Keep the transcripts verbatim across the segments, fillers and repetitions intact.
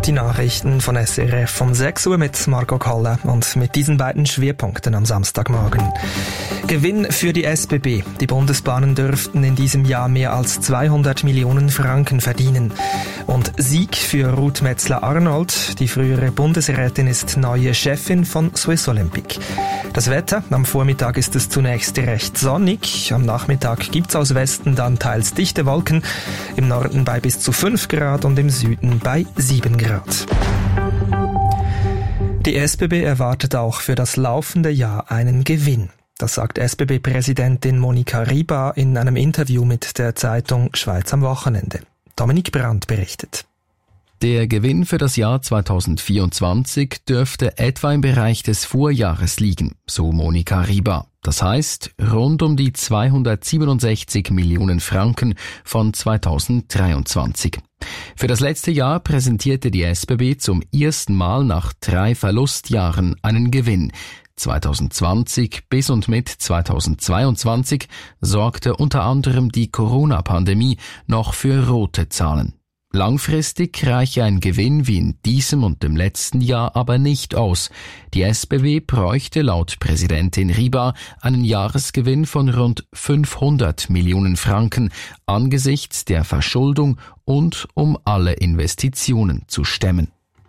Die Nachrichten von S R F um sechs Uhr mit Marco Koller und mit diesen beiden Schwerpunkten am Samstagmorgen. Gewinn für die S B B. Die Bundesbahnen dürften in diesem Jahr mehr als zweihundert Millionen Franken verdienen. Und Sieg für Ruth Metzler-Arnold. Die frühere Bundesrätin ist neue Chefin von Swiss Olympic. Das Wetter. Am Vormittag ist es zunächst recht sonnig. Am Nachmittag gibt's aus Westen dann teils dichte Wolken. Im Norden bei bis zu fünf Grad und im Süden bei sieben Grad. Die S B B erwartet auch für das laufende Jahr einen Gewinn. Das sagt S B B-Präsidentin Monika Ribar in einem Interview mit der Zeitung Schweiz am Wochenende. Dominik Brandt berichtet. Der Gewinn für das Jahr zweitausendvierundzwanzig dürfte etwa im Bereich des Vorjahres liegen, so Monika Ribar. Das heißt, rund um die zweihundertsiebenundsechzig Millionen Franken von zweitausenddreiundzwanzig. Für das letzte Jahr präsentierte die S B B zum ersten Mal nach drei Verlustjahren einen Gewinn. zweitausendzwanzig bis und mit zweitausendzweiundzwanzig sorgte unter anderem die Corona-Pandemie noch für rote Zahlen. Langfristig reiche ein Gewinn wie in diesem und dem letzten Jahr aber nicht aus. Die S B B bräuchte laut Präsidentin Ribar einen Jahresgewinn von rund fünfhundert Millionen Franken angesichts der Verschuldung und um alle Investitionen zu stemmen.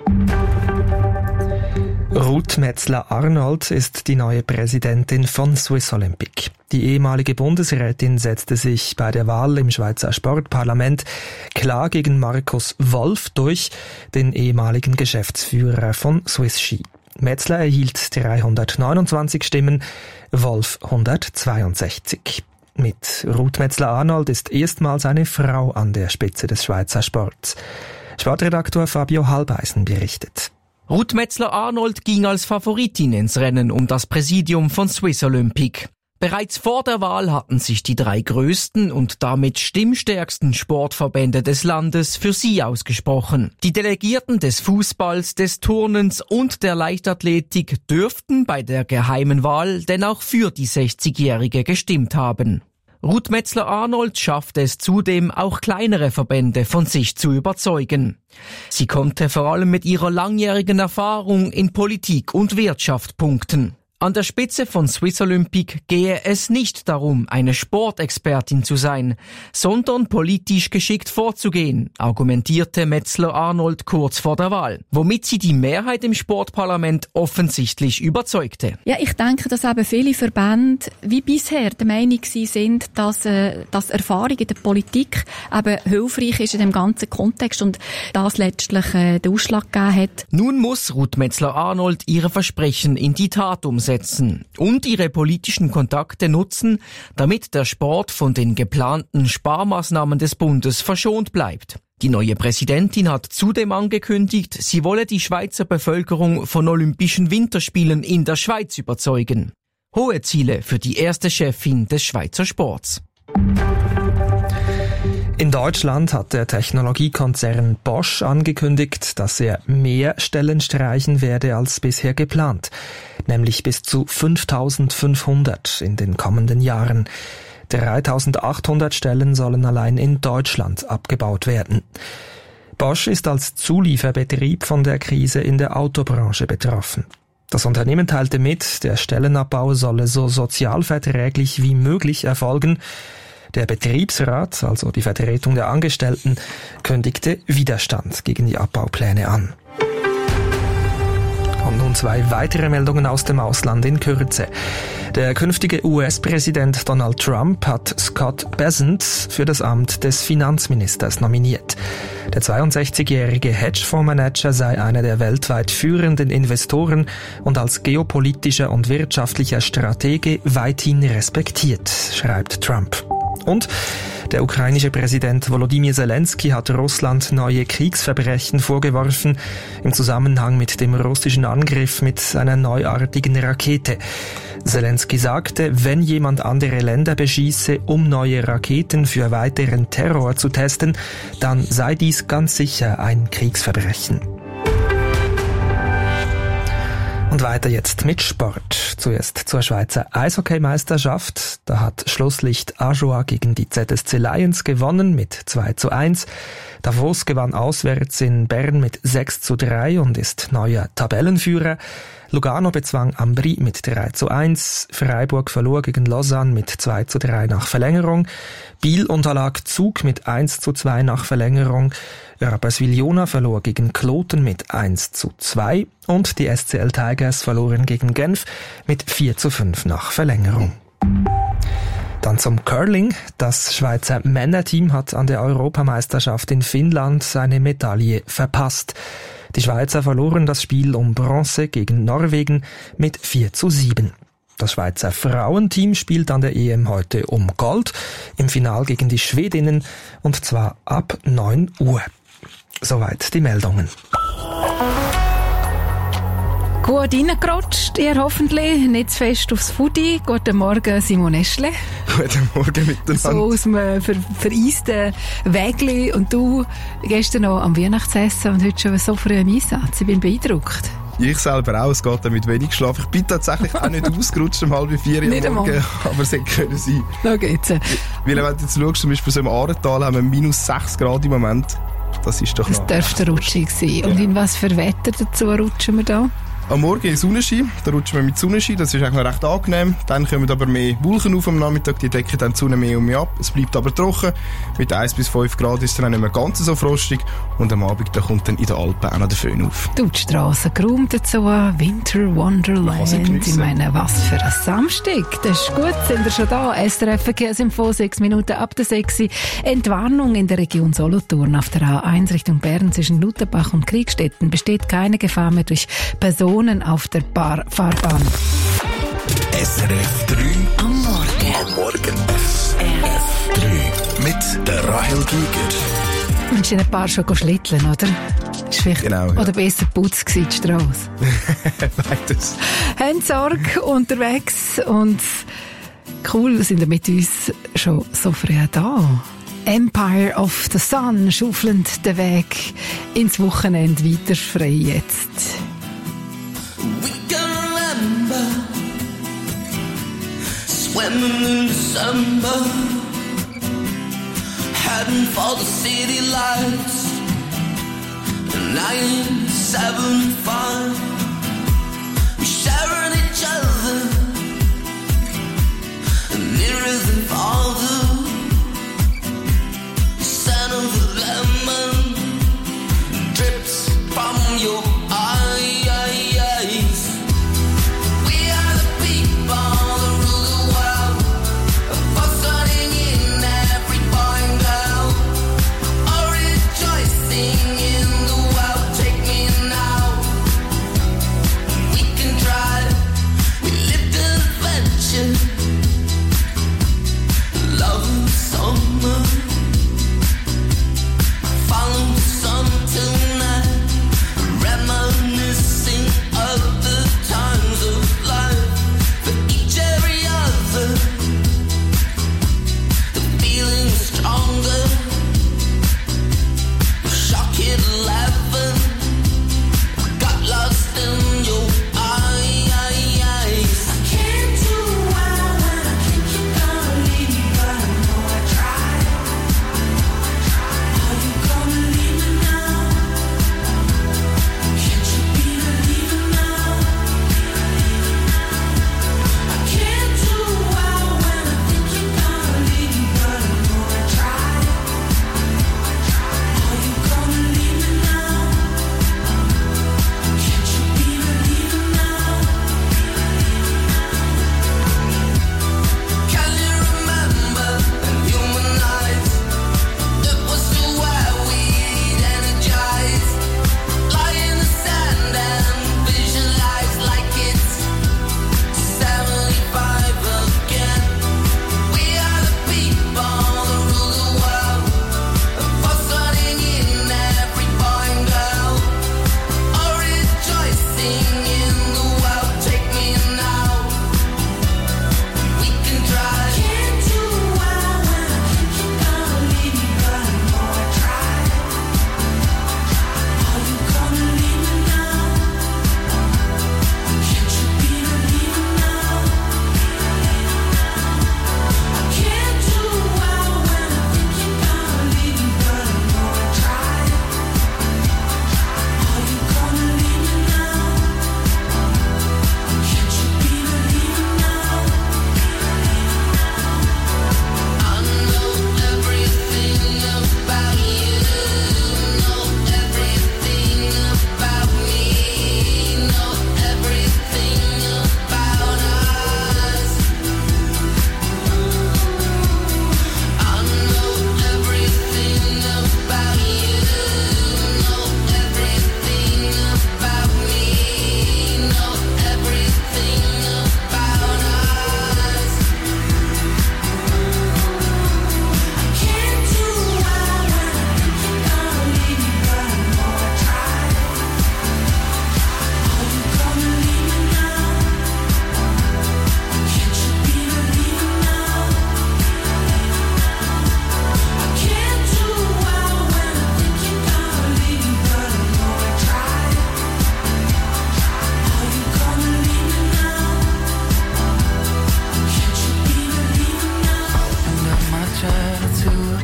Ruth Metzler-Arnold ist die neue Präsidentin von Swiss Olympic. Die ehemalige Bundesrätin setzte sich bei der Wahl im Schweizer Sportparlament klar gegen Markus Wolf durch, den ehemaligen Geschäftsführer von Swiss Ski. Metzler erhielt dreihundertneunundzwanzig Stimmen, Wolf hundertzweiundsechzig. Mit Ruth Metzler-Arnold ist erstmals eine Frau an der Spitze des Schweizer Sports. Sportredaktor Fabio Halbeisen berichtet. Ruth Metzler-Arnold ging als Favoritin ins Rennen um das Präsidium von Swiss Olympic. Bereits vor der Wahl hatten sich die drei größten und damit stimmstärksten Sportverbände des Landes für sie ausgesprochen. Die Delegierten des Fußballs, des Turnens und der Leichtathletik dürften bei der geheimen Wahl denn auch für die sechzigjährige gestimmt haben. Ruth Metzler-Arnold schaffte es zudem, auch kleinere Verbände von sich zu überzeugen. Sie konnte vor allem mit ihrer langjährigen Erfahrung in Politik und Wirtschaft punkten. An der Spitze von Swiss Olympic gehe es nicht darum, eine Sportexpertin zu sein, sondern politisch geschickt vorzugehen, argumentierte Metzler-Arnold kurz vor der Wahl, womit sie die Mehrheit im Sportparlament offensichtlich überzeugte. Ja, ich denke, dass eben viele Verbände wie bisher der Meinung sind, dass, äh, dass Erfahrung in der Politik eben hilfreich ist in dem ganzen Kontext und das letztlich äh, den Ausschlag gegeben hat. Nun muss Ruth Metzler-Arnold ihre Versprechen in die Tat umsetzen und ihre politischen Kontakte nutzen, damit der Sport von den geplanten Sparmaßnahmen des Bundes verschont bleibt. Die neue Präsidentin hat zudem angekündigt, sie wolle die Schweizer Bevölkerung von Olympischen Winterspielen in der Schweiz überzeugen. Hohe Ziele für die erste Chefin des Schweizer Sports. In Deutschland hat der Technologiekonzern Bosch angekündigt, dass er mehr Stellen streichen werde als bisher geplant, nämlich bis zu fünftausendfünfhundert in den kommenden Jahren. dreitausendachthundert Stellen sollen allein in Deutschland abgebaut werden. Bosch ist als Zulieferbetrieb von der Krise in der Autobranche betroffen. Das Unternehmen teilte mit, der Stellenabbau solle so sozialverträglich wie möglich erfolgen. Der Betriebsrat, also die Vertretung der Angestellten, kündigte Widerstand gegen die Abbaupläne an. Und nun zwei weitere Meldungen aus dem Ausland in Kürze. Der künftige U S-Präsident Donald Trump hat Scott Bessent für das Amt des Finanzministers nominiert. Der zweiundsechzigjährige Hedgefondsmanager sei einer der weltweit führenden Investoren und als geopolitischer und wirtschaftlicher Stratege weithin respektiert, schreibt Trump. Und der ukrainische Präsident Volodymyr Zelensky hat Russland neue Kriegsverbrechen vorgeworfen im Zusammenhang mit dem russischen Angriff mit einer neuartigen Rakete. Zelensky sagte, wenn jemand andere Länder beschieße, um neue Raketen für weiteren Terror zu testen, dann sei dies ganz sicher ein Kriegsverbrechen. Und weiter jetzt mit Sport. Zuerst zur Schweizer Eishockeymeisterschaft. Da hat Schlusslicht Ajoa gegen die Z S C Lions gewonnen mit zwei zu eins. Davos gewann auswärts in Bern mit sechs zu drei und ist neuer Tabellenführer. Lugano bezwang Ambri mit drei zu eins. Freiburg verlor gegen Lausanne mit zwei zu drei nach Verlängerung. Biel unterlag Zug mit eins zu zwei nach Verlängerung. Rapperswil-Jona verlor gegen Kloten mit eins zu zwei. Und die S C L Tigers verloren gegen Genf mit vier zu fünf nach Verlängerung. Dann zum Curling. Das Schweizer Männerteam hat an der Europameisterschaft in Finnland seine Medaille verpasst. Die Schweizer verloren das Spiel um Bronze gegen Norwegen mit vier zu sieben. Das Schweizer Frauenteam spielt an der E M heute um Gold im Final gegen die Schwedinnen und zwar ab neun Uhr. Soweit die Meldungen. Gut reingerutscht, ihr hoffentlich, nicht zu fest aufs Foodie. Guten Morgen, Simon Eschle. Guten Morgen miteinander. So aus einem ver vereisten Wägli und du gestern noch am Weihnachtsessen und heute schon so früh im Einsatz. Ich bin beeindruckt. Ich selber auch, es geht mit wenig Schlaf. Ich bin tatsächlich auch nicht ausgerutscht um halb vier Uhr am Morgen, aber es hätte können sein. Da geht's. Weil wenn du jetzt schaust, zum Beispiel so im Aaretal haben wir minus sechs Grad im Moment. Das ist doch das noch... Das dürfte rutschig sein. Und in was für Wetter dazu rutschen wir da? Am Morgen in Sonnenschein, da rutschen wir mit Sonnenschein, das ist eigentlich noch recht angenehm. Dann kommen aber mehr Wolken auf am Nachmittag, die decken dann die Sonne mehr und mehr ab. Es bleibt aber trocken, mit eins bis fünf Grad ist es dann nicht mehr ganz so frostig und am Abend da kommt dann in den Alpen auch noch der Föhn auf. Du, die Strasse geräumt dazu, Winter Wonderland. Ich meine, was für ein Samstag, das ist gut, sind wir schon da. S R F Verkehrsinfo, sechs Minuten ab der sechs. Entwarnung in der Region Solothurn auf der A eins Richtung Bern zwischen Lutherbach und Kriegstetten besteht keine Gefahr mehr durch Personen auf der Bar Fahrbahn. S R F drei am Morgen. Am Morgen. S R F drei mit der Rahel Giger. Du hast in ein paar schon schlitteln, oder? Ist vielleicht, genau, ja. Oder besser putzt gewesen, die Strasse. Beides. Haben Sorge unterwegs und cool, sind wir mit uns schon so früh da. Empire of the Sun schaufelnd den Weg ins Wochenende weiter frei jetzt. We can remember swimming in December, heading for the city lights. nine seven five, we sharing each other, nearer than farther. The scent of the lemon drips from your eyes. We are the people that rule the world, fussing in every boy and girl, all rejoicing in the world. Take me now, we can try. We live the adventure,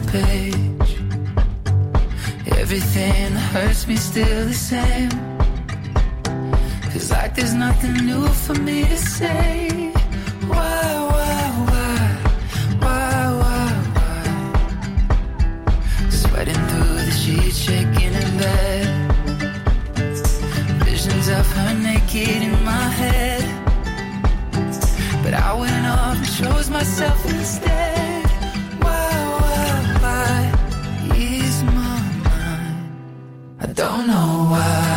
page. Everything that hurts me still the same. Feels like there's nothing new for me to say. Why, why, why, why, why, why? Sweating through the sheets, shaking in bed. Visions of her naked in my head. But I went off and chose myself instead. Why, why, why? Ease my mind. I don't know why.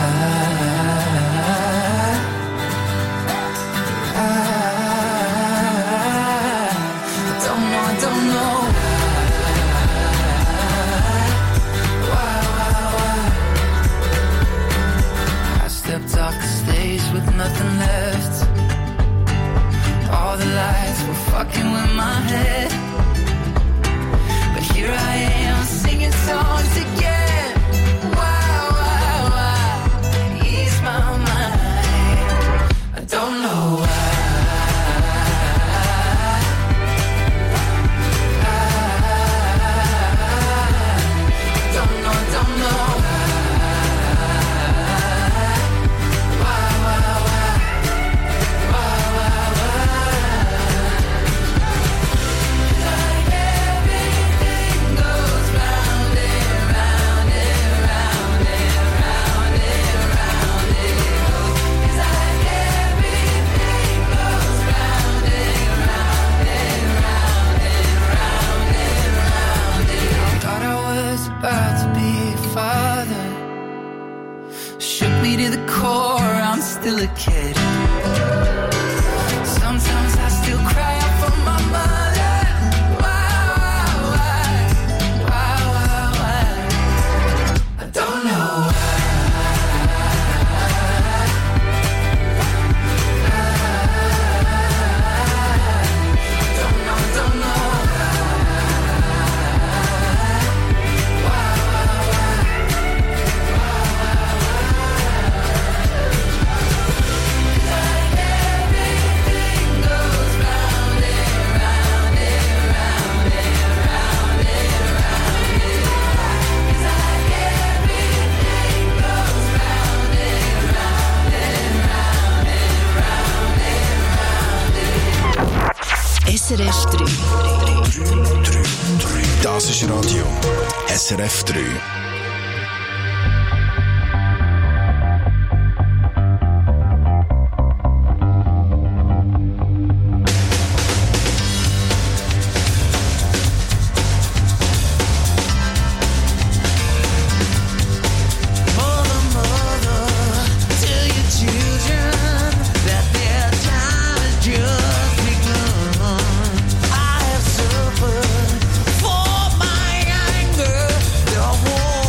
Nothing left. All the lights were fucking with my head. But here I am singing songs again. Why, why, why? Ease my mind. I don't know why. I don't know, I don't know. About to be a father. Shook me to the core, I'm still a kid. Sometimes I still cry out for my mother. Why, why, why, why, why? I don't know why. I don't know, I don't know. S R F drei. Das ist Radio S R F drei. For my anger, the war.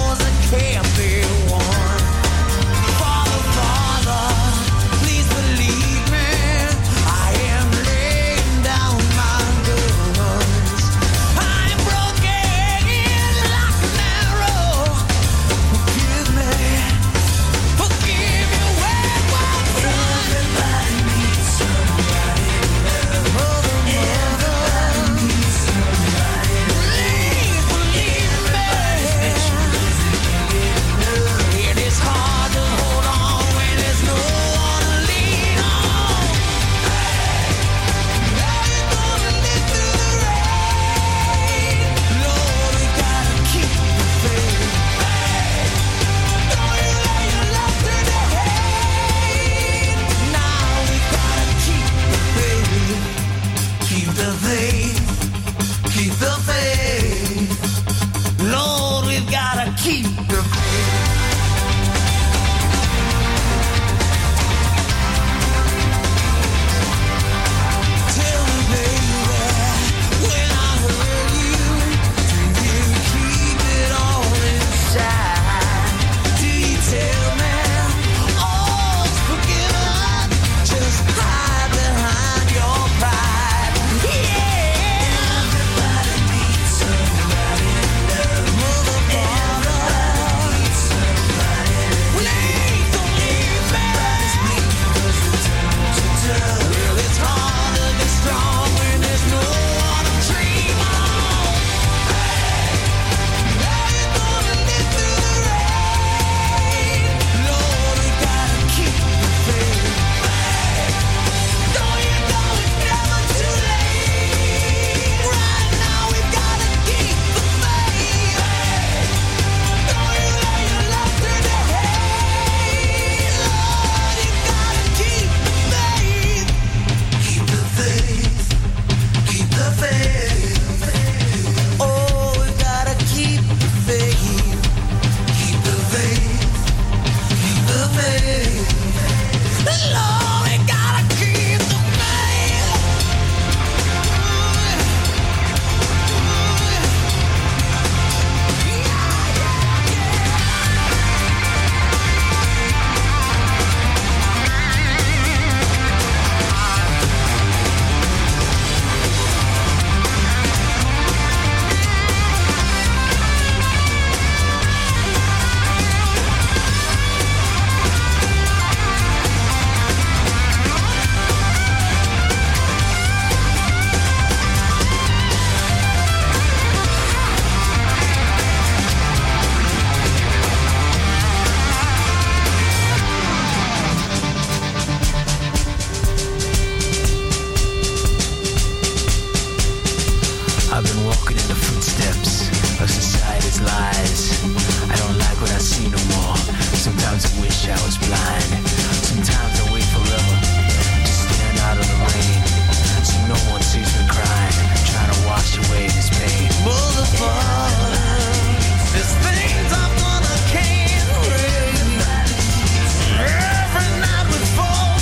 I've been walking in the footsteps of society's lies. I don't like what I see no more. Sometimes I wish I was blind. Sometimes I wait forever to stand out of the rain, so no one sees me crying, trying to wash away this pain. Boulevard, there's things I wanna can't break. Every night we fall,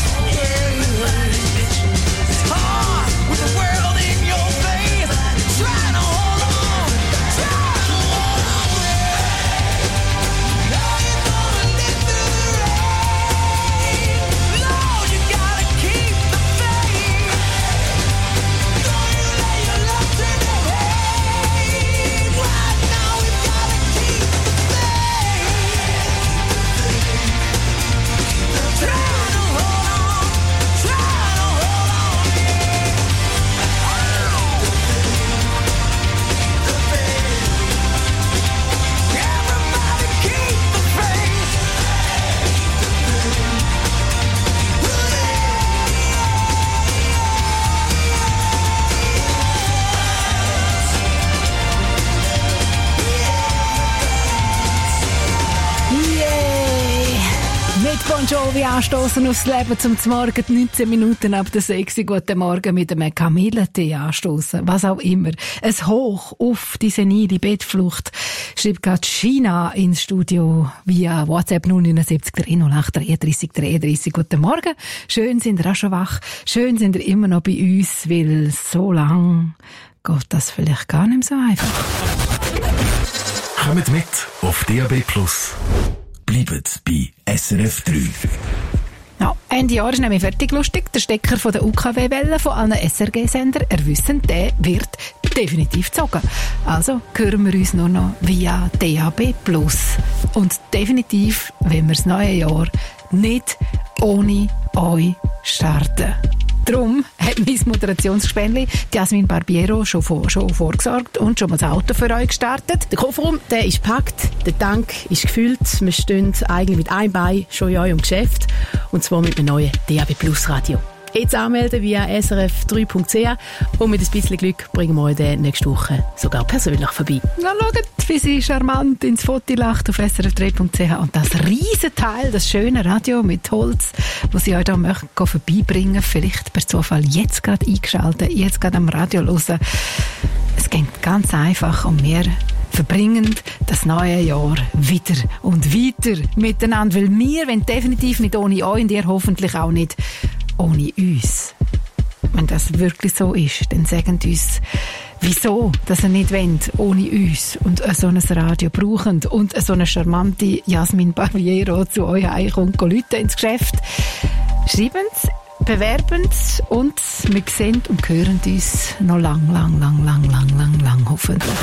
it's hard with the world in your face, trying to hold on, trying to hold on. Now you're gonna live through the rain. Lord, you gotta keep the faith. Don't you let your love turn to hate. Right now we've gotta keep the faith. Trying to hold on, trying to hold on, yeah. Everybody keep the faith. Yay! Mit Bon Jovi anstoßen aufs Leben zum Morgen, neunzehn Minuten ab der sechs. Guten Morgen mit einem Kamillentee anstoßen, was auch immer. Ein Hoch auf die senile Bettflucht schreibt gerade China ins Studio via WhatsApp null neun sieben drei null acht dreiunddreißig dreiunddreißig. Guten Morgen, schön sind ihr auch schon wach, schön sind ihr immer noch bei uns, weil so lang geht das vielleicht gar nicht so einfach. Kommt mit auf D A B Plus. Bleibt bei S R F drei. Ja, Ende Jahr ist nämlich fertig lustig. Der Stecker von der U K W-Welle von allen S R G-Sender, er wissen, der wird definitiv gezogen. Also hören wir uns nur noch via D A B Plus. Und definitiv, wenn wir das neue Jahr nicht ohne euch starten. Darum hat mein Moderationsgespänli Jasmin Barbiero schon, vor, schon vorgesorgt und schon mal das Auto für euch gestartet. Der Kofferraum, der ist gepackt, der Tank ist gefüllt. Wir stehen eigentlich mit einem Bein schon in eurem Geschäft. Und zwar mit einem neuen D A B Plus Radio. Jetzt anmelden via S R F drei punkt c h und mit ein bisschen Glück bringen wir euch den nächste Woche sogar persönlich vorbei. Na, schaut, wie sie charmant ins Foto lacht auf S R F drei punkt c h und das Riesenteil, das schöne Radio mit Holz, das sie euch da möchten vorbeibringen, vielleicht per Zufall jetzt gerade eingeschaltet, jetzt gerade am Radio hören. Es geht ganz einfach und wir verbringen das neue Jahr wieder und weiter miteinander, weil wir wollen definitiv nicht ohne euch und ihr hoffentlich auch nicht ohne uns. Wenn das wirklich so ist, dann sagt uns, wieso, dass ihr nicht wollt, ohne uns und so ein Radio brauchen und so eine charmante Jasmin Barbiero zu euch heimkommt, Leute ins Geschäft. Schreiben's, bewerben's und wir sehen und hören uns noch lang, lang, lang, lang, lang, lang, lang, hoffentlich.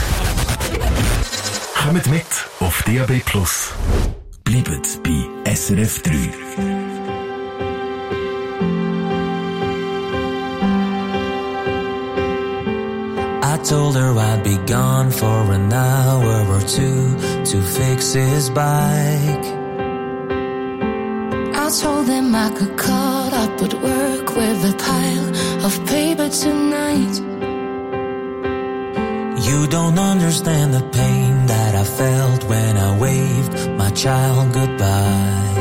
Kommt mit auf D A B Plus. Bleibt bei S R F drei. I told her I'd be gone for an hour or two to fix his bike. I told them I could caught up at work with a pile of paper tonight. You don't understand the pain that I felt when I waved my child goodbye.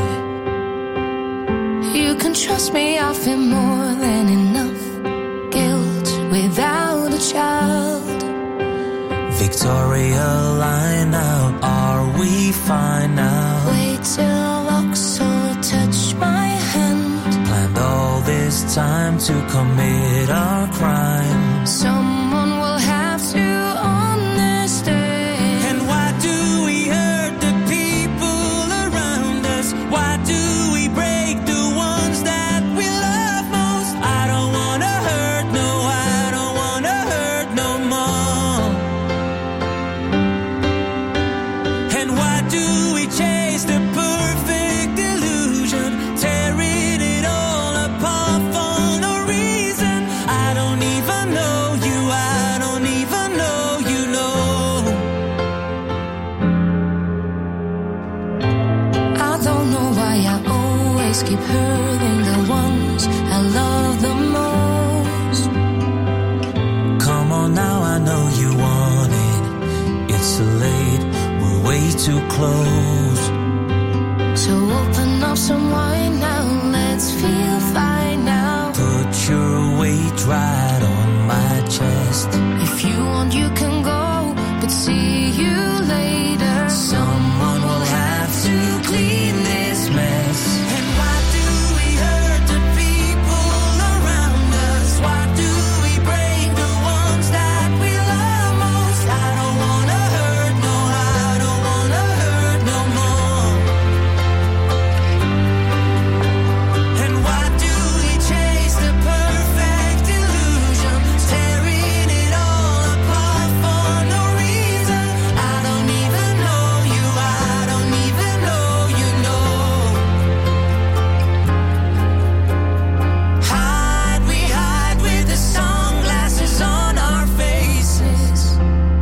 You can trust me, I feel more than enough guilt without a child. Victoria, line out, are we fine now? Wait till Vauxhall touch my hand. Planned all this time to commit our crime. Someone will have to understand. And why do we hurt the people around us? Why do we break the ones that we love most? I don't wanna hurt, no, I don't wanna hurt no more. And why do we chase the perfect illusion, tearing it all apart for no reason? I don't even know you, too close. So open up some wine now, let's feel fine now. Put your weight right on my chest. If you want, you can go, but see you later. Someone will have to clean this mess. And why do we hurt the people around us? Why do we break the ones that we love most? I don't wanna hurt, no, I don't wanna hurt no more. And why do we chase the perfect illusion, tearing it all apart for no reason? I don't even know you, I don't even know you know. Hide, we hide with the sunglasses on our faces.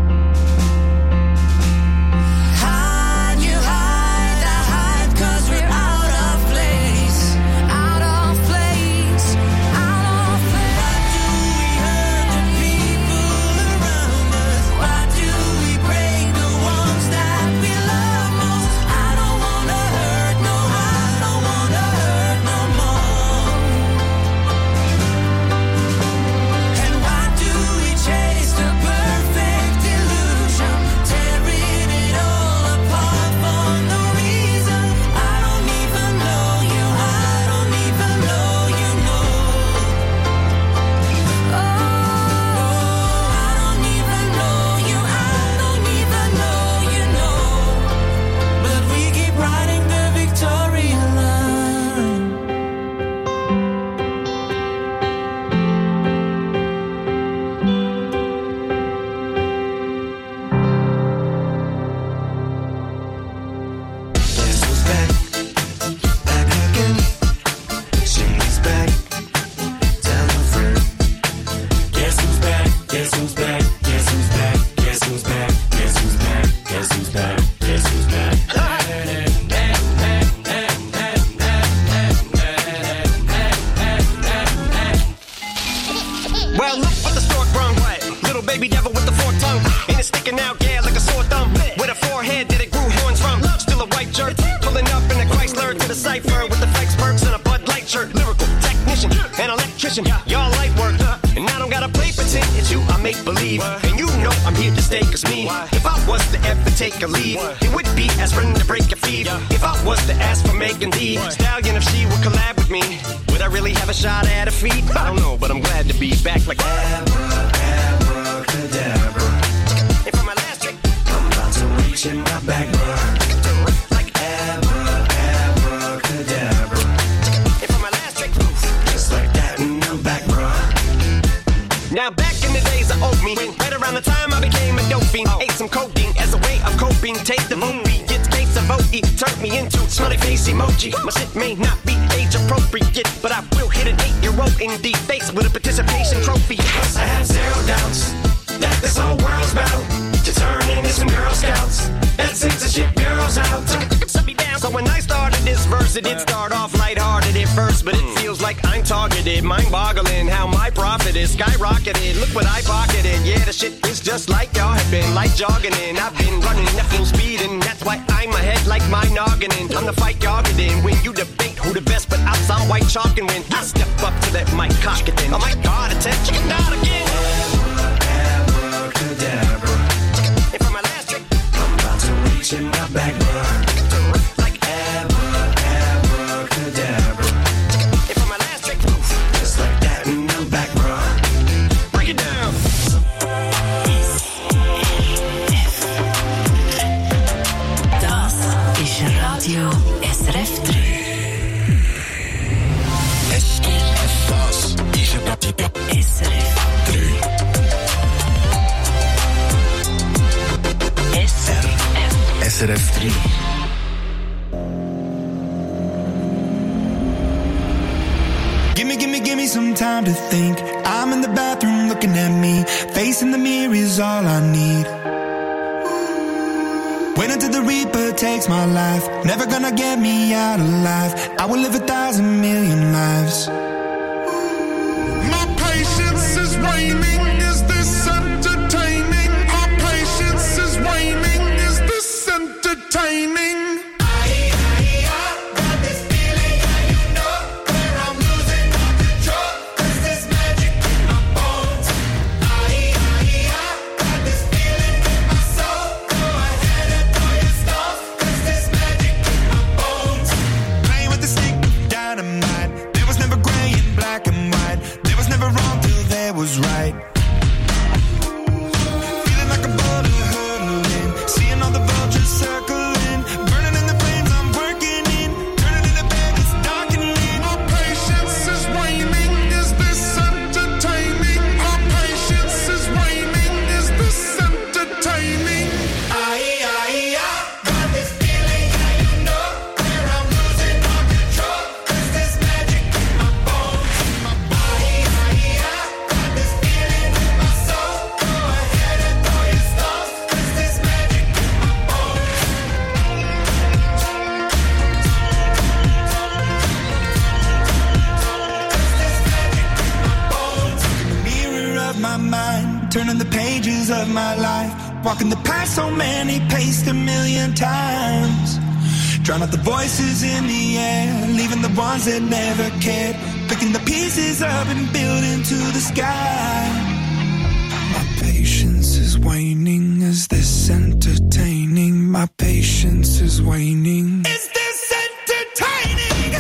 Hide, you hide, I hide, 'cause we're out of place. Out of place, out of place. Why do we hurt the people around us? Why do we break the ones that we love most? I don't wanna hurt, no, I don't wanna hurt no more. And why do we chase the perfect illusion, tearing it all apart for no reason? I don't even know you, I don't even know you know. Oh, I don't even know you, I don't even know you know. But we keep riding the Victoria line. Guess who's back? Back again. She's back. Tell a friend. Guess who's back? Guess who's back? Guess who's back? Guess who's back? Guess who's back? Guess who's back? Guess who's back? Well, look what the stork brung. Little baby devil with the forked tongue. And it's sticking out, yeah, like a sore thumb. With a forehead that it grew horns from. Still a white jerk. Pulling up in a Chrysler to the cipher with the flex perks and a Bud Light shirt. Lyrical technician, an electrician. Y'all light work. And I don't gotta play pretend. It's you, I make believe. And you know I'm here to stay, 'cause me, if I was to ever take a leave, it would be aspirin to break your feet. If I was to ask for Megan Thee Stallion, if she would collab with me, would I really have a shot at her feet? I don't know, but I'm glad to be back like Abracadabra. And for my last trick, I'm about to reach in my back, bruh. like Abra, abracadabra. and for my last trick, Just like that, and I'm back, bruh. now back in the days of old me, right around the time I became a dope fiend, ate some codeine as a way of coping. Take the movie, gets case of O E, turned me into smiley face emoji. My shit may not be age appropriate, but I will hit an eight-year-old in the face with a participation trophy. Cause I have zero doubts that this whole world's about to turn into some Girl Scouts and censorship girls out. Shut me down. So when I started this verse, it did start off lighthearted at first, but it feels like I'm targeted. Mind-boggling how my profit is skyrocketed. Look what I pocketed. Yeah, the shit is just like y'all have been, like jogging in. I've been running at full speed, and that's why I'm ahead like my noggin. I'm the fight y'all get in. When you debate who the best, but I saw white chalk, and when I step up to that mic, cock it in. Oh my God, attack, chicken out again. Abracadabra. And for my last trick, I'm about to reach in my back, bruh. like Abra, abracadabra. and for my last trick, Just like that, and I'm back, bruh. break it down. Das ist Radio S R F drei. Das ist Radio S R F drei. S R F. S R F drei. Gimme, gimme, gimme some time to think. I'm in the bathroom looking at me. Facing the mirror is all I need. Wait until the Reaper takes my life. Never gonna get me out alive. I will live a thousand million lives. My patience is waning. Is this entertaining? Our patience is waning. Is this entertaining? life. Walking the path so many paced a million times. Drown out the voices in the air, leaving the ones that never cared. Picking the pieces up and building to the sky. My patience is waning. Is this entertaining? My patience is waning. Is this entertaining?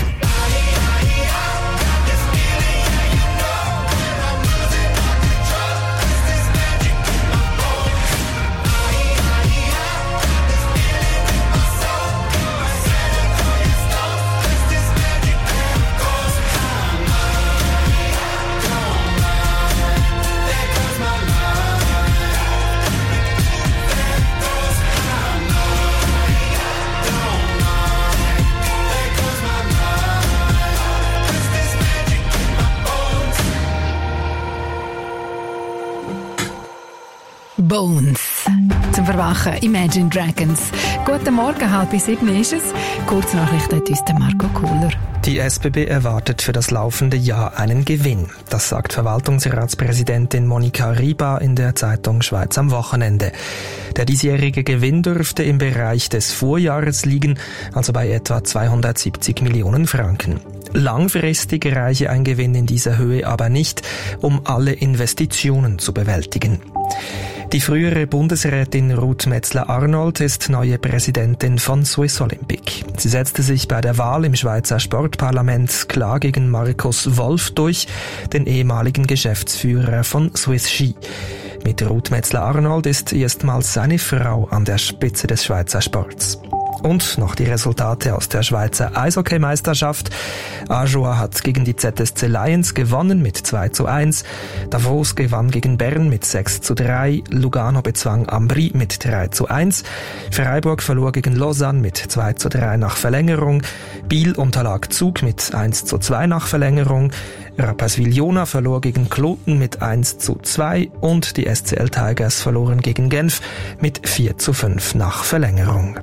Bones. Zum Verwachen Imagine Dragons. Guten Morgen, halb bis sieben ist es. Kurznachrichten hat uns der Marco Kohler. Die S B B erwartet für das laufende Jahr einen Gewinn. Das sagt Verwaltungsratspräsidentin Monika Riba in der Zeitung Schweiz am Wochenende. Der diesjährige Gewinn dürfte im Bereich des Vorjahres liegen, also bei etwa zweihundertsiebzig Millionen Franken. Langfristig reiche ein Gewinn in dieser Höhe aber nicht, um alle Investitionen zu bewältigen. Die frühere Bundesrätin Ruth Metzler-Arnold ist neue Präsidentin von Swiss Olympic. Sie setzte sich bei der Wahl im Schweizer Sportparlament klar gegen Markus Wolf durch, den ehemaligen Geschäftsführer von Swiss Ski. Mit Ruth Metzler-Arnold ist erstmals seine Frau an der Spitze des Schweizer Sports. Und noch die Resultate aus der Schweizer Eishockeymeisterschaft. Ajoa hat gegen die Z S C Lions gewonnen mit zwei zu eins. Davos gewann gegen Bern mit sechs zu drei. Lugano bezwang Ambri mit drei zu eins. Freiburg verlor gegen Lausanne mit zwei zu drei nach Verlängerung. Biel unterlag Zug mit eins zu zwei nach Verlängerung. Rapperswil-Jona verlor gegen Kloten mit eins zu zwei und die S C L Tigers verloren gegen Genf mit vier zu fünf nach Verlängerung.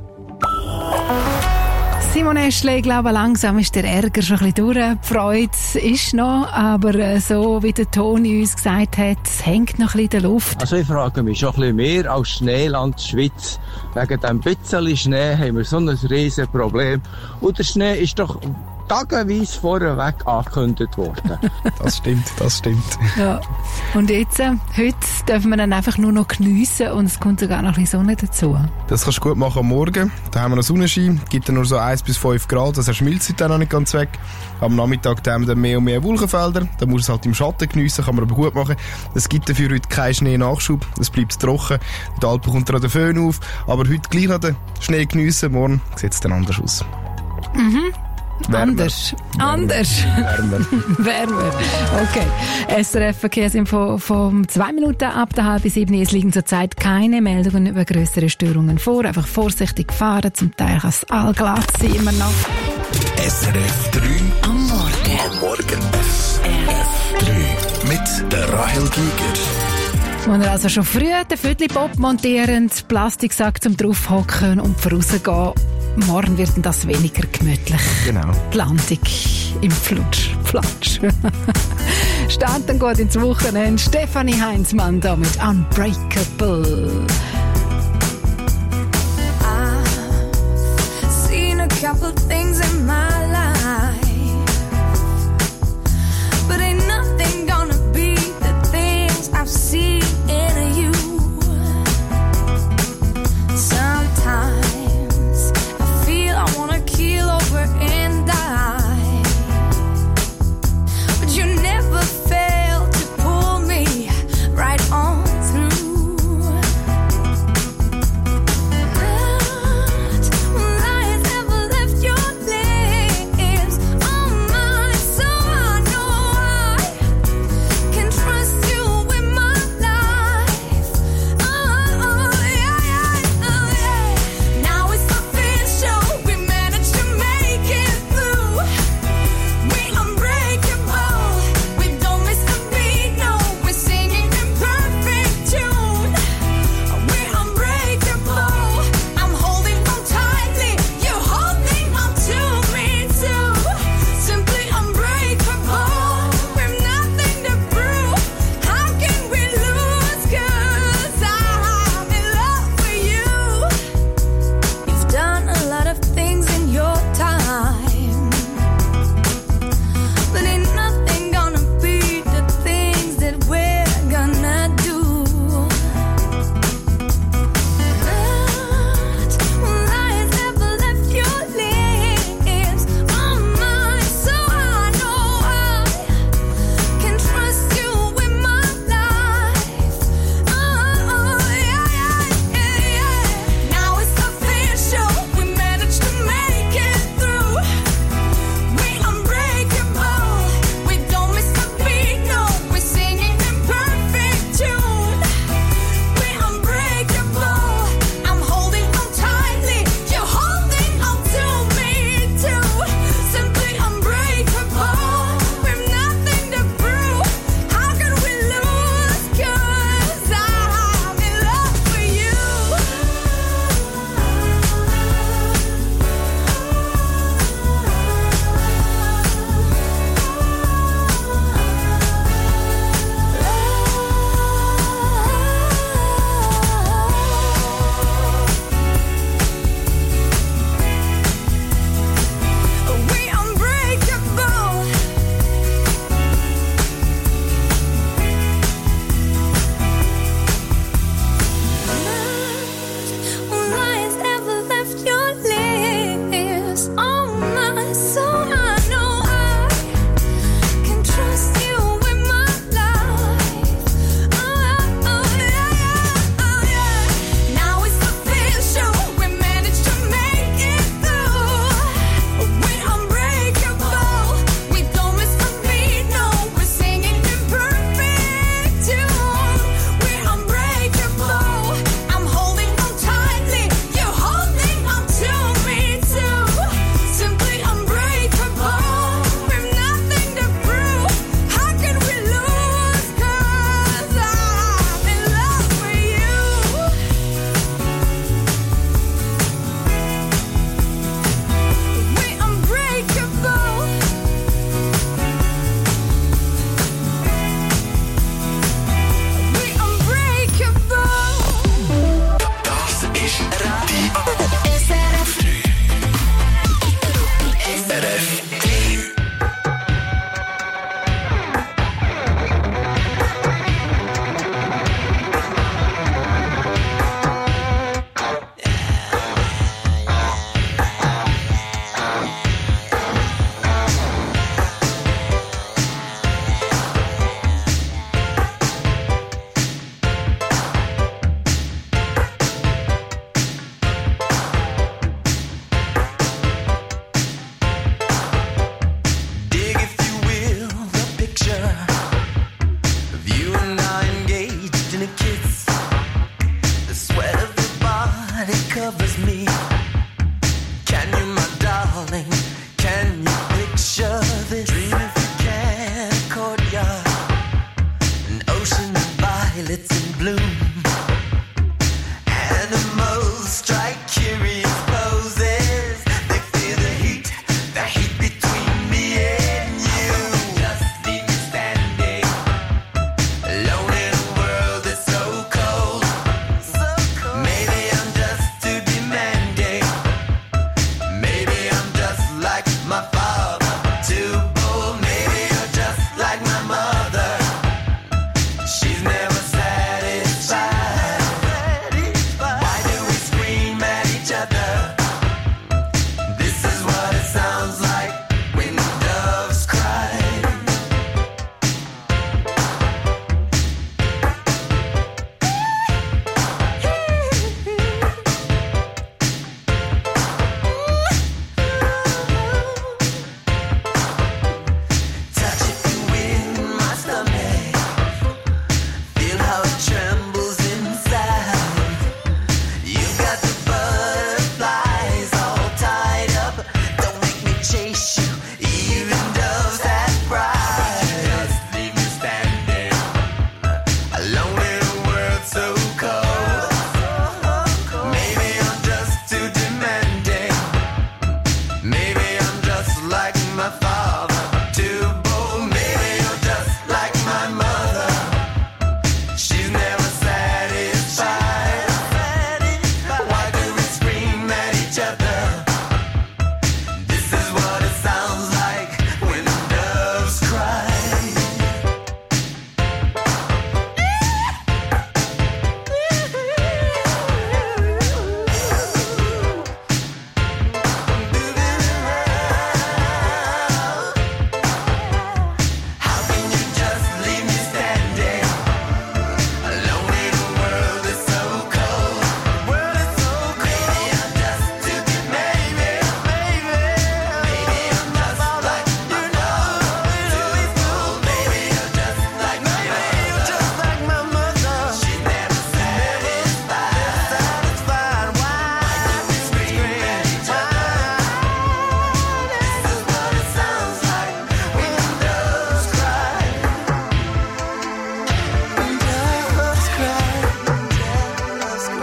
Simon Eschle, ich glaube, langsam ist der Ärger schon ein bisschen durch. Die Freude ist noch, aber so wie der Toni uns gesagt hat, es hängt noch ein bisschen in der Luft. Also ich frage mich schon ein bisschen mehr als Schneeland Schweiz. Wegen dem bisschen Schnee haben wir so ein riesen Problem. Und der Schnee ist doch tageweise vorweg angekündigt worden. Das stimmt, das stimmt. Ja. Und jetzt, äh, heute dürfen wir dann einfach nur noch geniessen und es kommt sogar noch ein bisschen Sonne dazu. Das kannst du gut machen am Morgen. Da haben wir noch Sonnenschein, gibt dann nur so eins bis fünf Grad, das schmilzt dann noch nicht ganz weg. Am Nachmittag haben wir dann mehr und mehr Wolkenfelder, da muss es halt im Schatten geniessen, kann man aber gut machen. Es gibt dafür heute keinen Schnee-Nachschub, es bleibt trocken, in den Alpen kommt dann der Föhn auf, aber heute gleich noch den Schnee geniessen, morgen sieht es dann anders aus. Mhm. Wärmer. Anders. Anders. Wärmer. Wärmer. Okay. S R F Verkehrsinfo von zwei Minuten ab der halben sieben. Es liegen zurzeit keine Meldungen über grössere Störungen vor. Einfach vorsichtig fahren. Zum Teil kann es allglatt sein immer noch. S R F drei am Morgen. Am Morgen. S R F drei mit der Rahel Giger. Wenn ihr also schon früh den Viertelpop montieren, Plastiksack zum draufhocken und vorausgehen, morgen wird das weniger gemütlich. Genau. Die Landung im Flutsch. Flatsch. Starten gut ins Wochenende. Stefanie Heinzmann da mit Unbreakable. I've seen a couple things in my life, but ain't nothing gonna be the things I've seen in you. Sometimes I wanna keel over and die, but you never fail to pull me right on through.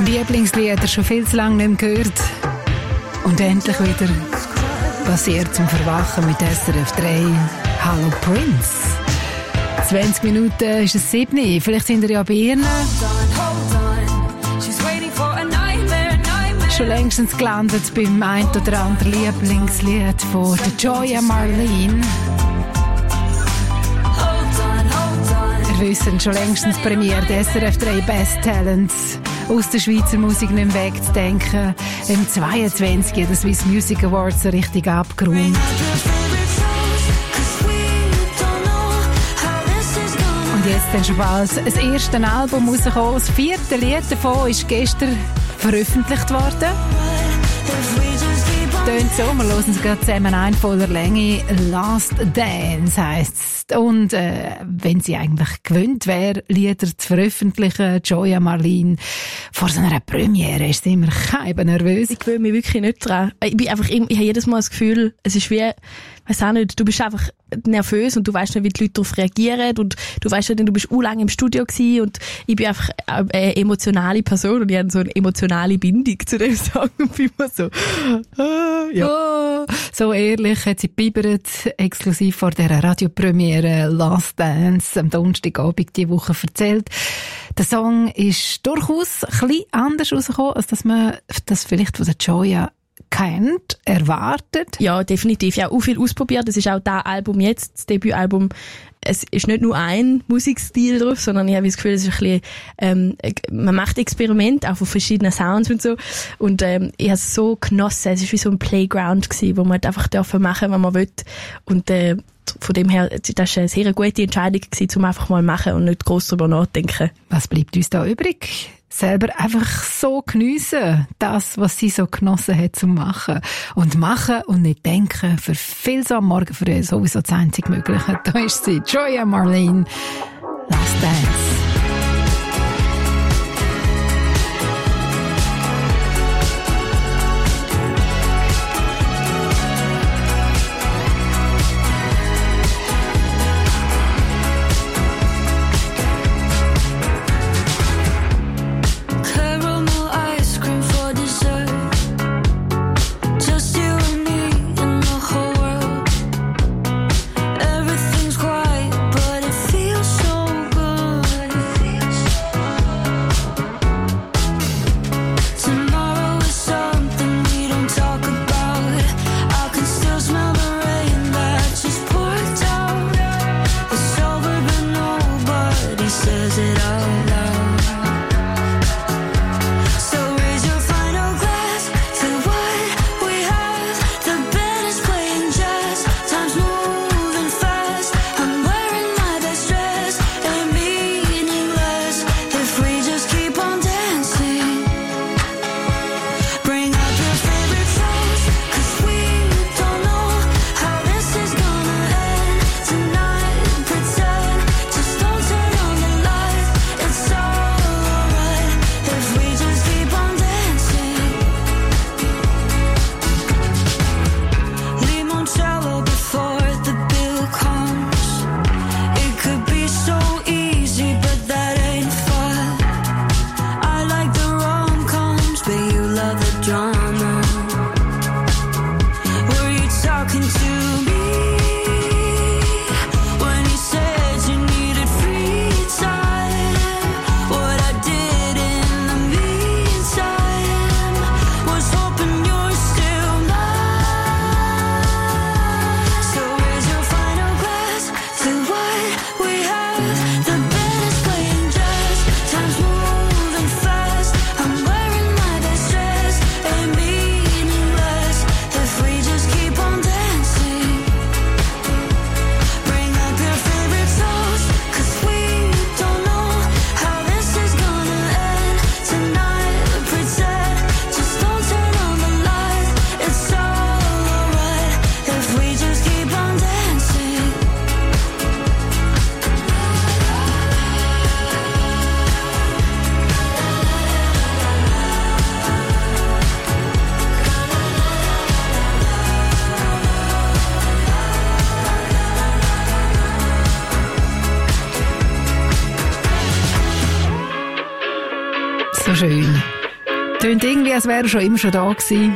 Lieblingslieder schon viel zu lange nicht mehr gehört. Und endlich wieder passiert zum Verwachen mit S R F drei. Hallo Prince. zwanzig Minuten ist es sieben. Vielleicht sind ihr ja bei Ihnen. Schon längstens gelandet beim ein oder anderen Lieblingslied von der Joya Marlene. Wir wissen schon längstens Premiere S R F drei Best Talents. Aus der Schweizer Musik nicht mehr wegzudenken. Im zweiundzwanzig der Swiss Music Awards so richtig abgeräumt. Und jetzt dann schon bald das erste Album rausgekommen. Das vierte Lied davon ist gestern veröffentlicht worden. Tönt so, wir hören es gerade zusammen ein, voller Länge. Last Dance heisst es. Und äh, wenn sie eigentlich gewöhnt wäre, Lieder zu veröffentlichen, Joya Marlene, vor so einer Premiere ist sie immer kein nervös. Ich gewöhne mich wirklich nicht dran. Ich bin einfach, ich, ich habe jedes Mal das Gefühl, es ist wie, weiss auch nicht, du bist einfach nervös und du weißt nicht, wie die Leute darauf reagieren und du weißt nicht, du bist u lange im Studio gewesen und ich bin einfach eine emotionale Person und ich habe so eine emotionale Bindung zu dem Song und bin immer so, ah, ja. Oh, so ehrlich hat sie bibbert, exklusiv vor dieser Radiopremiere Last Dance am Donnerstagabend diese Woche erzählt. Der Song ist durchaus ein bisschen anders rausgekommen, als dass man das vielleicht von der Joya kennt, erwartet. Ja, definitiv. Ich habe auch viel ausprobiert. Das ist auch das Album jetzt, das Debütalbum. Es ist nicht nur ein Musikstil drauf, sondern ich habe das Gefühl, es ist ein bisschen, ähm, man macht Experimente, auch von verschiedenen Sounds und so. Und ähm, ich habe es so genossen. Es war wie so ein Playground gewesen, wo man halt einfach dürfen machen, was man will. Und äh, von dem her, das war eine sehr gute Entscheidung gewesen, um einfach mal machen und nicht gross darüber nachdenken. Was bleibt uns da übrig? Selber einfach so geniessen, das, was sie so genossen hat, zu machen. Und machen und nicht denken, für viel so am Morgen früh sowieso das einzig Mögliche. Da ist sie, Joya Marlene, Last Dance. So schön. Tönt irgendwie, als wäre er schon immer schon da gewesen.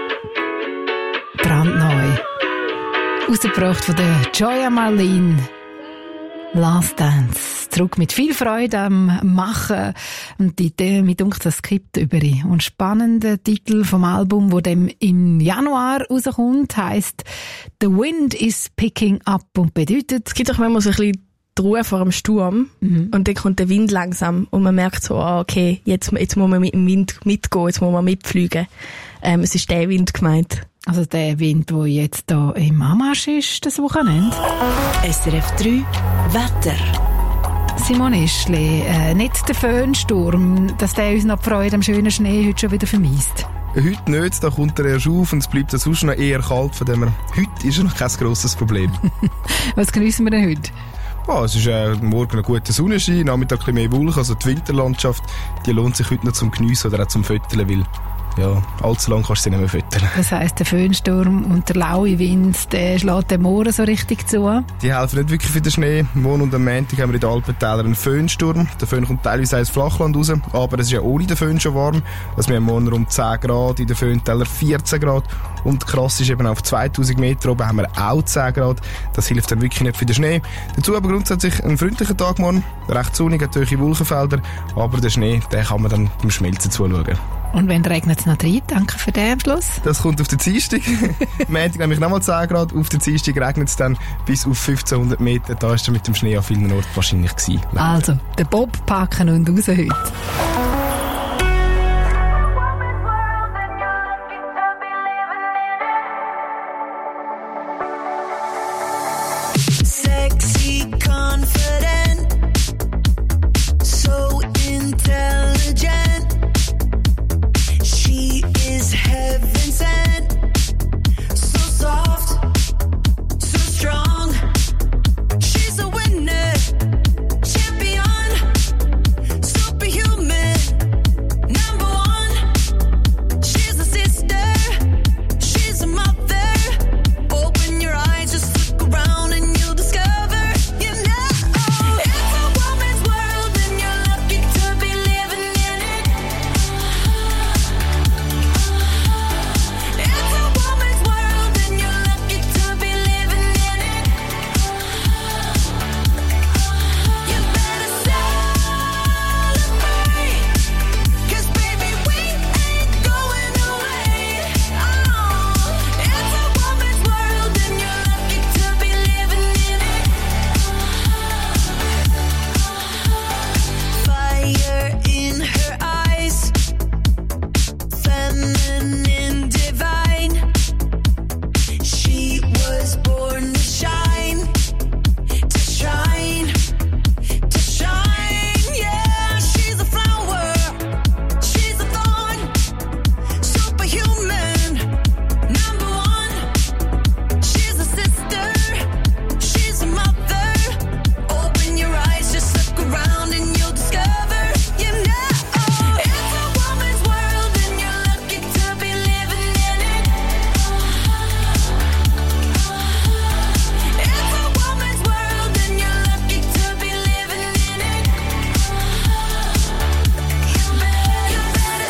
Brandneu. Rausgebracht von der Joya Marlene. Last Dance. Zurück mit viel Freude am Machen. Und die Idee, mit uns das Skript über. Und spannender Titel vom Album, wo dem im Januar rauskommt, heisst The Wind is Picking Up und bedeutet... Es gibt auch manchmal so ein bisschen die Ruhe vor dem Sturm mhm. und dann kommt der Wind langsam und man merkt so, ah, okay, jetzt, jetzt muss man mit dem Wind mitgehen, jetzt muss man mitfliegen. Ähm, es ist der Wind gemeint. Also der Wind, der jetzt hier im Anmarsch ist, das Wochenende. S R F drei Wetter. Simon Ischli, äh, nicht der Föhnsturm, dass der uns noch die Freude am schönen Schnee heute schon wieder vermisst. Heute nicht, da kommt er erst auf und es bleibt dann sonst noch eher kalt, von dem her, heute ist noch kein grosses Problem. Was geniessen wir denn heute? Oh, es ist äh, morgen ein guter Sonnenschein, Nachmittag ein bisschen mehr Wolken, also die Winterlandschaft, die lohnt sich heute noch zum Geniessen oder auch zum Föteln, weil ja, allzu lang kannst du sie nicht mehr föteln. Das heisst, der Föhnsturm und der laue Wind, der schlägt den Mohren so richtig zu? Die helfen nicht wirklich für den Schnee. Morgen und am Montag haben wir in den Alpentälern einen Föhnsturm. Der Föhn kommt teilweise ins Flachland raus, aber es ist ja ohne den Föhn schon warm. Also wir haben morgen rund zehn Grad, in den Föhntälern vierzehn Grad. Und krass ist eben auf zweitausend Meter oben haben wir auch zehn Grad. Das hilft dann wirklich nicht für den Schnee. Dazu aber grundsätzlich ein freundlicher Tag morgen. Recht sonnig, hat hohe Wolkenfelder, aber der Schnee, den kann man dann beim Schmelzen zuschauen. Und wenn regnet es noch rein, danke für den am Schluss. Das kommt auf den Dienstag. Am Montag nämlich nochmal zehn Grad, auf den Dienstag regnet es dann bis auf fünfzehnhundert Meter. Da ist er mit dem Schnee an vielen Orten wahrscheinlich gewesen. Also, den Bob packen und raus heute. Sexy, confident, so intelligent. She is heaven sent, so soft, so strong. She's a winner, champion, superhuman, number one. She's a sister, she's a mother. Open your eyes, just look around and you'll discover, you know, it's a woman's world and you're lucky to be living in it. It's a woman's world and you're lucky to be living in it. You better celebrate, 'cause baby we ain't going away. Oh, it's a woman's world and you're lucky to be living in it. Fire in her eyes, feminine, divine. She was born to shine, to shine, to shine. Yeah, she's a flower, she's a thorn, superhuman, number one. She's a sister, she's a mother. Open your eyes, just look around and you'll discover, you know, it's a woman's world and you're lucky to be living in it. It's a woman's world and you're lucky to be living in it. You better, you better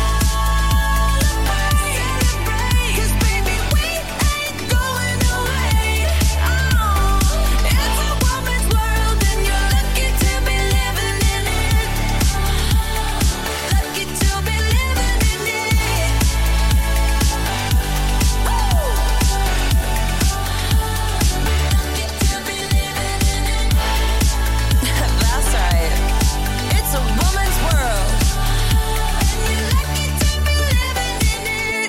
celebrate, 'cause baby we ain't going away. Oh, it's a woman's world and you're lucky to be living in it. Lucky to be living in it. Woo! Lucky to be living in it. That's right. It's a woman's world and you're lucky to be living in it.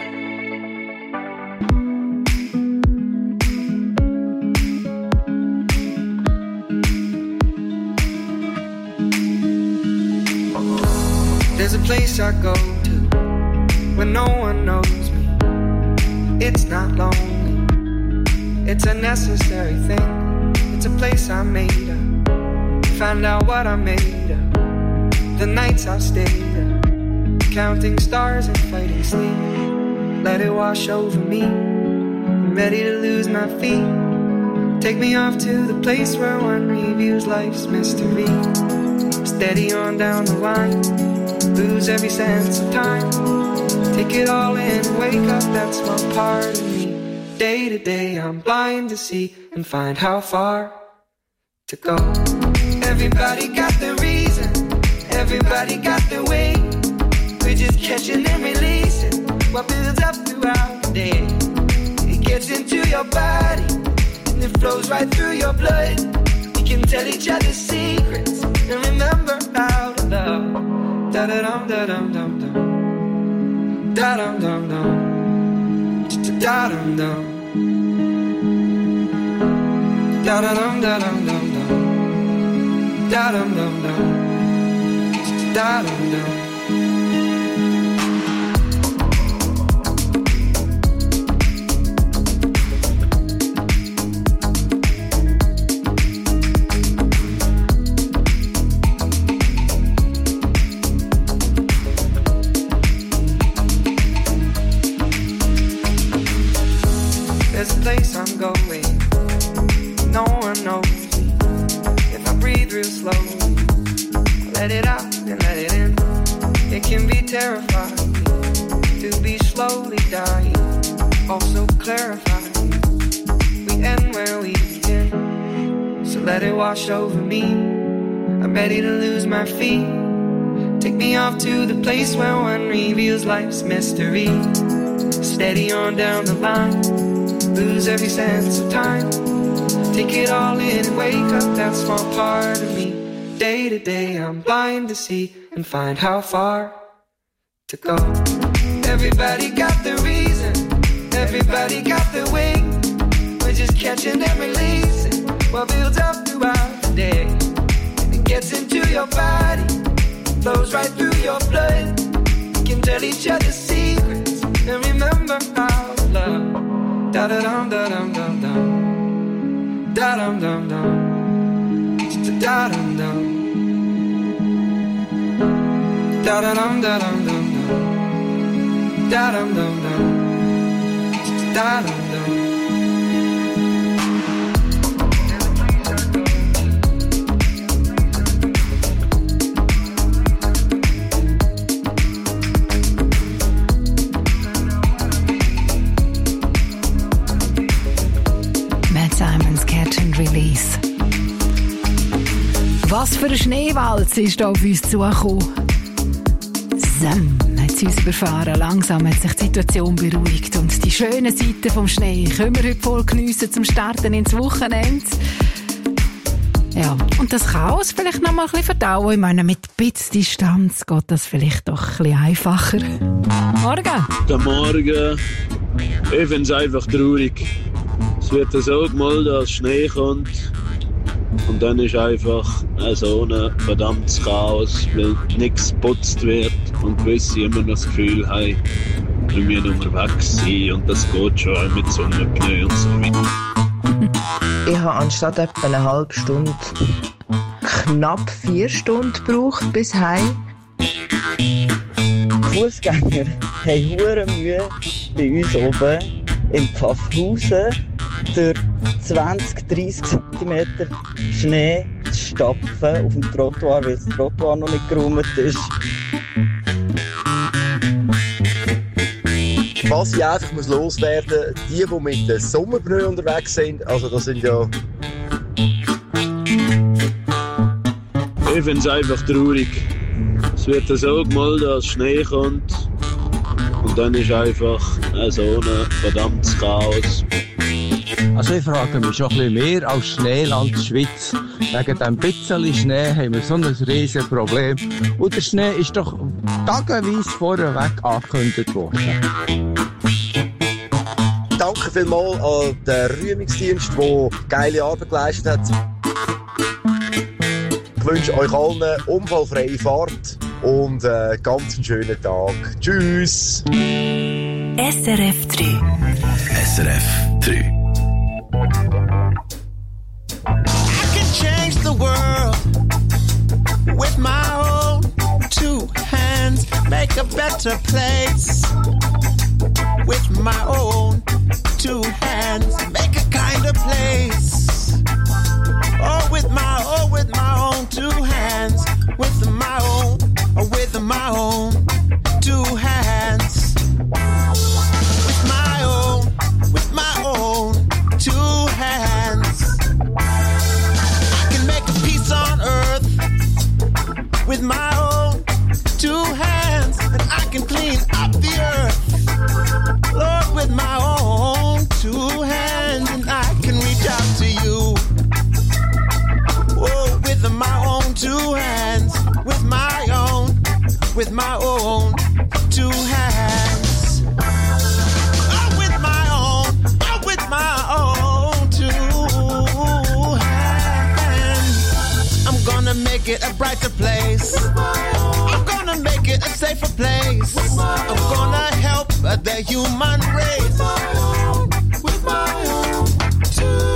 There's a place I go to when no one knows me. It's not lonely, it's a necessary thing. It's a place I made up, find out what I made up. The nights I've stayed up, counting stars and fighting sleep. Let it wash over me, I'm ready to lose my feet. Take me off to the place where one reviews life's mystery. Steady on down the line, lose every sense of time. Take it all in and wake up that small part of me. Day to day I'm blind to see and find how far to go. Everybody got the reason, everybody got the way. We're just catching and releasing what builds up throughout the day. It gets into your body and it flows right through your blood. We can tell each other secrets and remember how to love. Da da dum da dum dum dum. Da dum dum dum. Da dum dum. Da da dum da dum dum dum. Da dum dum dum. Da dum dum. There's a place I'm going, no one knows me. If I breathe real slowly, I let it out and let it in. It can be terrifying to be slowly dying, also clarifying. We end where we begin, so let it wash over me. I'm ready to lose my feet. Take me off to the place where one reveals life's mystery. Steady on down the line, lose every sense of time. Take it all in and wake up that small part of me. Day to day I'm blind to see and find how far to go. Everybody got the reason, everybody got the way. We're just catching and releasing what builds up throughout the day. It gets into your body, flows right through your blood. We can tell each other secrets and remember how to love. Da da dum da dum dum dum. Da dum dum dum. Da dum dum. Da da dum da dum dum dum. Da dum dum dum. Da dum dum. Simons Catch and Release. Was für ein Schneewalz ist da auf uns zugekommen. Sam hat es uns überfahren. Langsam hat sich die Situation beruhigt und die schönen Seiten vom Schnee können wir heute voll geniessen zum Starten ins Wochenende. Ja, und das Chaos vielleicht noch mal ein bisschen verdauen. Ich meine, mit ein bisschen Distanz geht das vielleicht doch ein bisschen einfacher. Morgen! Guten Morgen. Ich finde es einfach traurig. Es wird so gemalt, dass Schnee kommt und dann ist einfach so ein verdammtes Chaos, weil nichts geputzt wird und gewisse immer noch das Gefühl haben, wir müssen unterwegs sein und das geht schon mit Sonnenpneu und so weiter. Ich habe anstatt etwa eine halbe Stunde knapp vier Stunden gebraucht bis heim. Die Fußgänger haben hure Mühe bei uns oben in Pfaffhausen durch zwanzig, dreissig Zentimeter Schnee zu stapfen auf dem Trottoir, weil das Trottoir noch nicht geräumt ist. Was ich einfach muss loswerden, die, die mit den Sommerpneu unterwegs sind, also das sind ja... Ich finde es einfach traurig. Es wird so gemalt, dass Schnee kommt und dann ist einfach so ein verdammtes Chaos. Also ich frage mich schon ein bisschen mehr als Schneeland Schweiz. Wegen diesem bisschen Schnee haben wir so ein riesiges Problem. Und der Schnee ist doch tageweise vorweg angekündigt worden. Danke vielmals an den Rühmungsdienst, der geile Arbeit geleistet hat. Ich wünsche euch allen eine unfallfreie Fahrt und einen ganz schönen Tag. Tschüss! S R F drei. S R F drei. I can change the world with my own two hands, make a better place with my own two hands, make a kinder place. Oh, with my, oh, with my own two hands, with my own, with my my own two hands. With my own, with my own two hands. I can make a peace on earth with my own two hands. And I can clean up the earth, Lord, with my own two hands. And I can reach out to you, oh, with my own two hands. With my own, with my own two hands. Oh, with my own, oh, with my own two hands. I'm gonna make it a brighter place. I'm gonna make it a safer place. I'm gonna help the human race. With my own two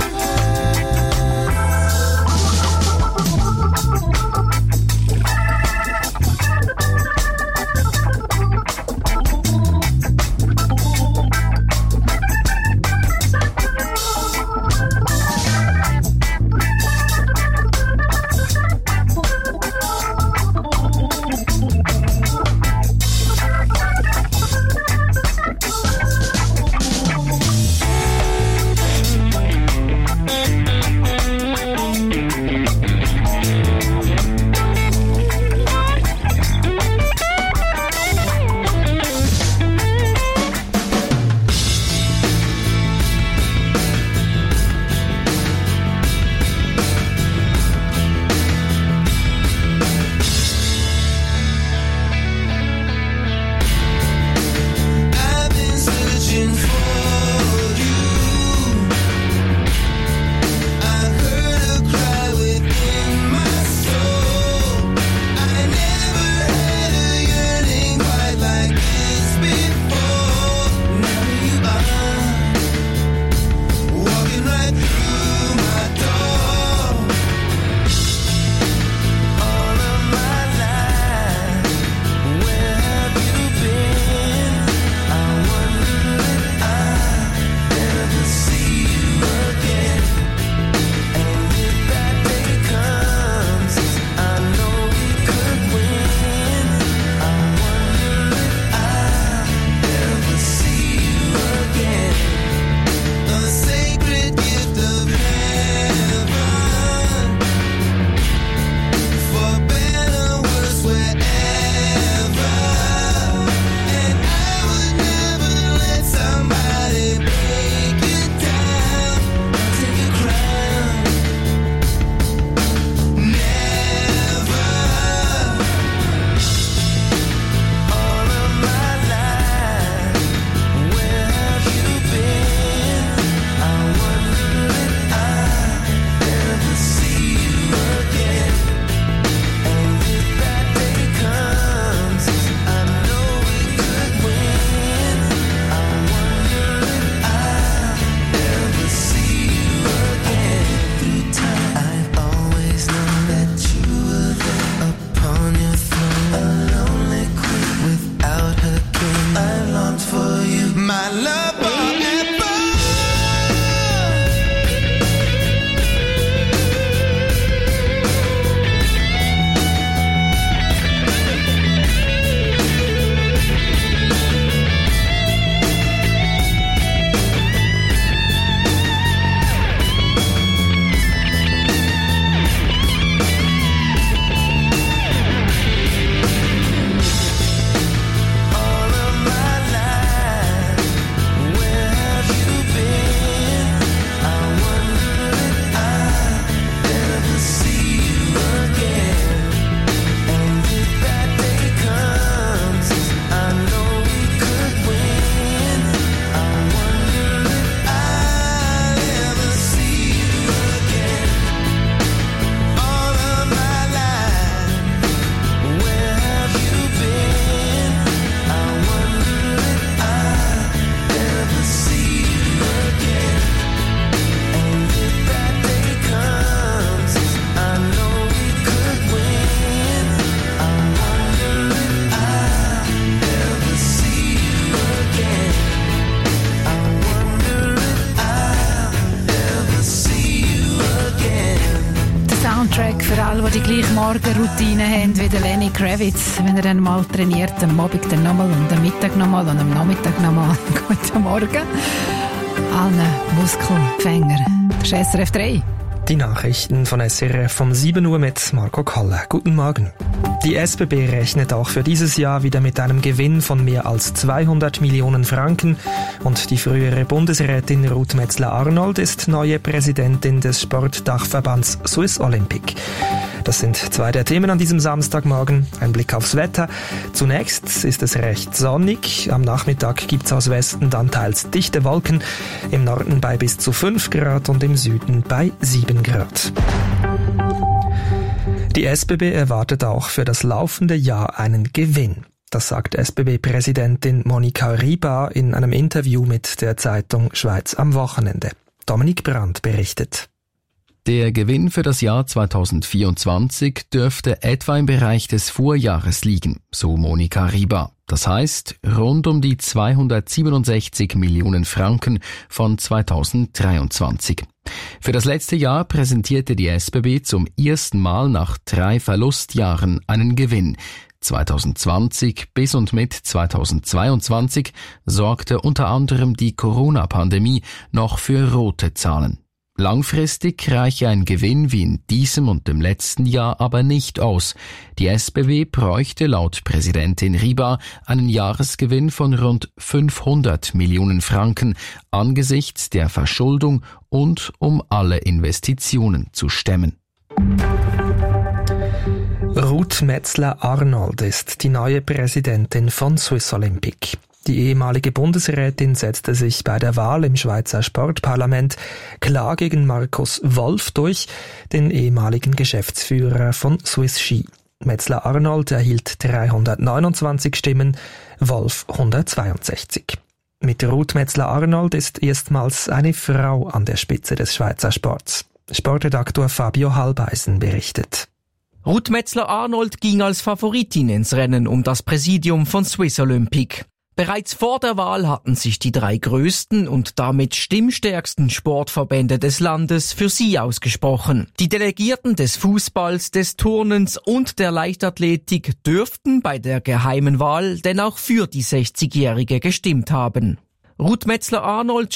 Morgenroutine haben wie der Lenny Kravitz. Wenn er dann mal trainiert, am Abend dann nochmal und am Mittag nochmal und am Nachmittag nochmal. Guten Morgen allen Muskelfänger. Das ist S R F drei. Die Nachrichten von S R F um sieben Uhr mit Marco Kalle. Guten Morgen. Die S B B rechnet auch für dieses Jahr wieder mit einem Gewinn von mehr als zweihundert Millionen Franken und die frühere Bundesrätin Ruth Metzler-Arnold ist neue Präsidentin des Sportdachverbands Swiss Olympic. Das sind zwei der Themen an diesem Samstagmorgen. Ein Blick aufs Wetter. Zunächst ist es recht sonnig. Am Nachmittag gibt's aus Westen dann teils dichte Wolken. Im Norden bei bis zu fünf Grad und im Süden bei sieben Grad. Die S B B erwartet auch für das laufende Jahr einen Gewinn. Das sagt S B B-Präsidentin Monika Riba in einem Interview mit der Zeitung Schweiz am Wochenende. Dominik Brandt berichtet. Der Gewinn für das Jahr zweitausendvierundzwanzig dürfte etwa im Bereich des Vorjahres liegen, so Monika Riba. Das heißt, rund um die zweihundertsiebenundsechzig Millionen Franken von zweitausenddreiundzwanzig. Für das letzte Jahr präsentierte die S B B zum ersten Mal nach drei Verlustjahren einen Gewinn. zweitausendzwanzig bis und mit zweitausendzweiundzwanzig sorgte unter anderem die Corona-Pandemie noch für rote Zahlen. Langfristig reiche ein Gewinn wie in diesem und dem letzten Jahr aber nicht aus. Die S B B bräuchte laut Präsidentin Riba einen Jahresgewinn von rund fünfhundert Millionen Franken angesichts der Verschuldung und um alle Investitionen zu stemmen. Ruth Metzler-Arnold ist die neue Präsidentin von Swiss Olympic. Die ehemalige Bundesrätin setzte sich bei der Wahl im Schweizer Sportparlament klar gegen Markus Wolf durch, den ehemaligen Geschäftsführer von Swiss Ski. Metzler-Arnold erhielt dreihundertneunundzwanzig Stimmen, Wolf hundertzweiundsechzig. Mit Ruth Metzler-Arnold ist erstmals eine Frau an der Spitze des Schweizer Sports. Sportredaktor Fabio Halbeisen berichtet. Ruth Metzler-Arnold ging als Favoritin ins Rennen um das Präsidium von Swiss Olympic. Bereits vor der Wahl hatten sich die drei größten und damit stimmstärksten Sportverbände des Landes für sie ausgesprochen. Die Delegierten des Fußballs, des Turnens und der Leichtathletik dürften bei der geheimen Wahl denn auch für die sechzigjährige gestimmt haben. Ruth Metzler-Arnold